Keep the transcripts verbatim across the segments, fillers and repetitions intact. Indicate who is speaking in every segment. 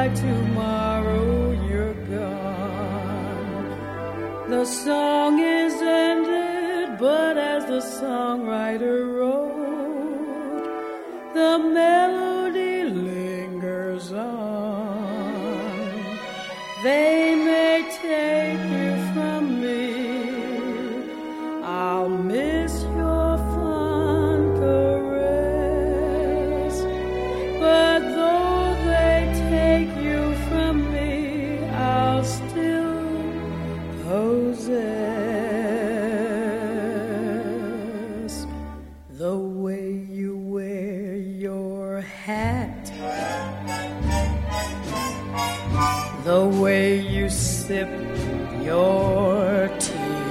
Speaker 1: like tomorrow you're gone. The song is ended, but as the songwriter wrote, the melody lingers on. They may take you from me, I'll miss your fond caress, but though they take you from me, I'll still possess the way you wear your hat, the way you sip your tea,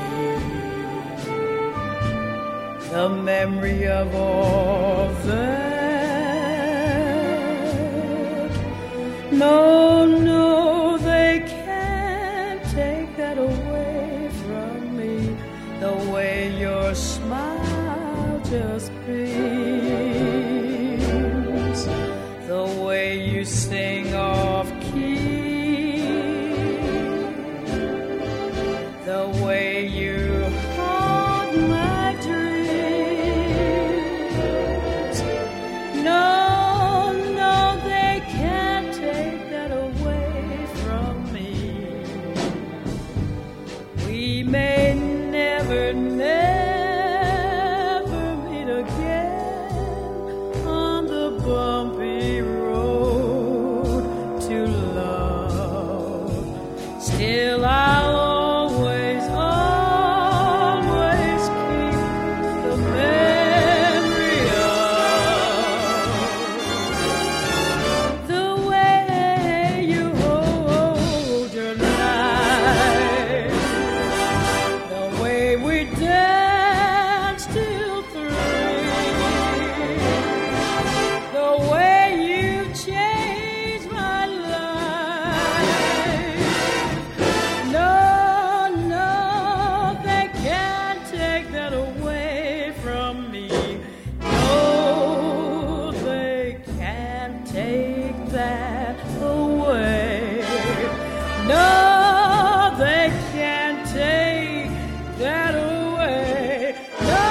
Speaker 1: the memory of all that. No, no, they can't take that away from me. The way your smile just beams, the way you sing off key, the way you haunt my dreams. No, no, they can't take that away from me. We may never, never meet again on the bumpy road to love. Still, I'll always, always keep the memory of the way you hold your knife, the way we danced till three, the way you changed my life. No, no, they can't take that away from me. No, they can't take that away. No, they can't take that away. No,